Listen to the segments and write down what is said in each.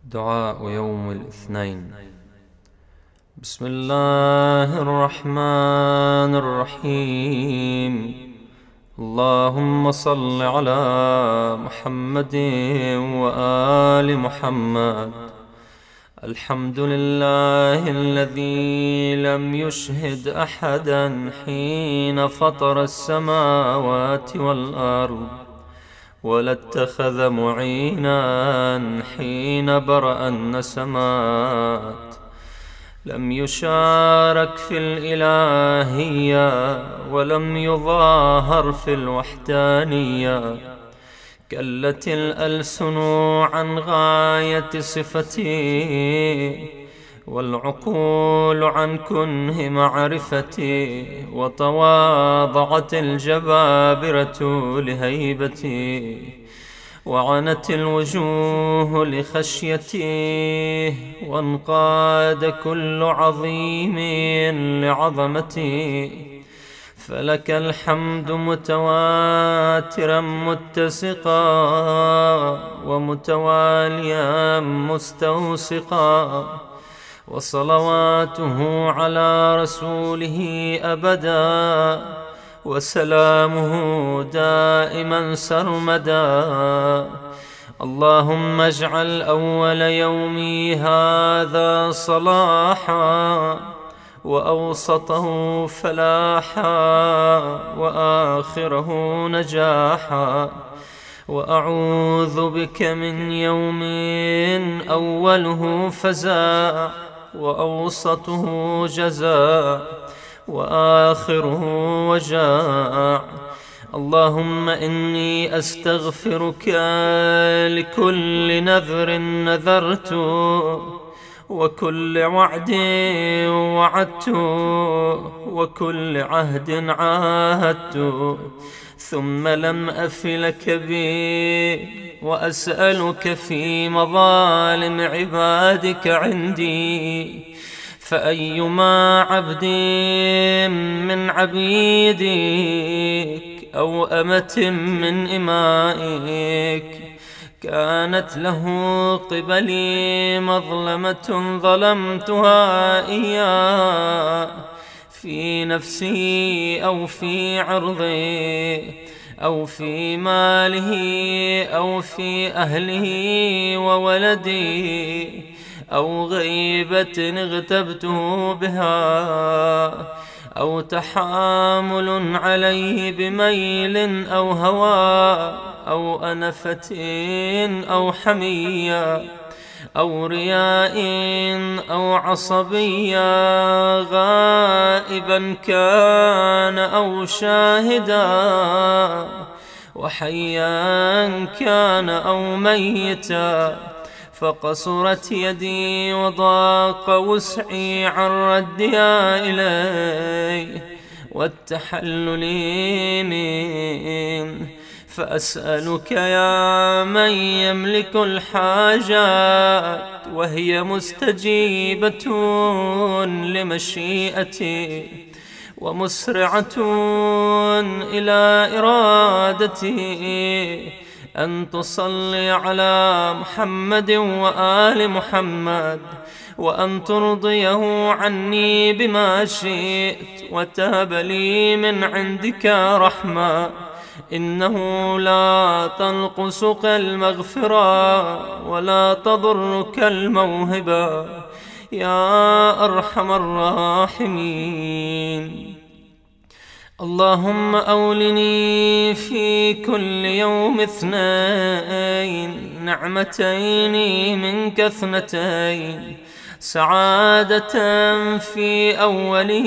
دعاء يوم الاثنين. بسم الله الرحمن الرحيم. اللهم صل على محمد وآل محمد. الحمد لله الذي لم يشهد أحدا حين فطر السماوات والأرض، ولا اتخذ معينا حين برأ النسمات. لم يشارك في الإلهية ولم يظاهر في الوحدانية. كلت الألسن عن غاية صفتي، والعقول عن كنه معرفتي، وتواضعت الجبابرة لهيبتي، وعنت الوجوه لخشيتي، وانقاد كل عظيم لعظمتي. فلك الحمد متواترا متسقا، ومتواليا مستوسقا، وصلواته على رسوله أبدا، وسلامه دائما سرمدا. اللهم اجعل أول يومي هذا صلاحا، وأوسطه فلاحا، وآخره نجاحا. وأعوذ بك من يوم أوله فزاع، وأوسطه جزاع، وآخره وجاع. اللهم إني أستغفرك لكل نذر نذرت، وكل وعد وعدت، وكل عهد عاهدت، ثم لم أفلك به، وأسألك في مظالم عبادك عندي. فأيما عبد من عبيدك أو أمة من إمائك كانت له قبلي مظلمة ظلمتها إياه، في نفسي أو في عرضي أو في ماله أو في أهله وولدي، أو غيبة اغتبته بها، أو تحامل عليه بميل أو هوى، أو أنفة أو حمية، أو رياء أو عصبية، غائبا كان أو شاهدا، وحيا كان أو ميتا. فقصرت يدي وضاق وسعي عن ردها إليه والتحلل منه. فأسألك يا من يملك الحاجات وهي مستجيبة لمشيئتي، ومسرعة إلى إرادتي، أن تصلي على محمد وآل محمد، وأن ترضيه عني بما شئت، وتهب لي من عندك رحمة، إنه لا تنقصك المغفرة ولا تضرك الموهبة يا أرحم الراحمين. اللهم أولني في كل يوم اثنين نعمتين منك اثنتين، سعادة في أوله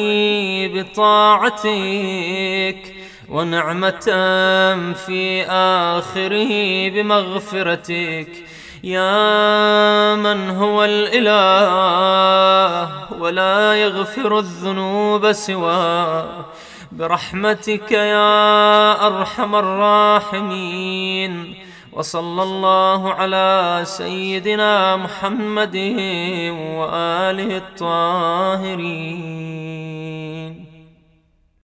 بطاعتك، ونعمة في آخره بمغفرتك، يا من هو الإله ولا يغفر الذنوب سواه، برحمتك يا أرحم الراحمين. وصلى الله على سيدنا محمد وآله الطاهرين.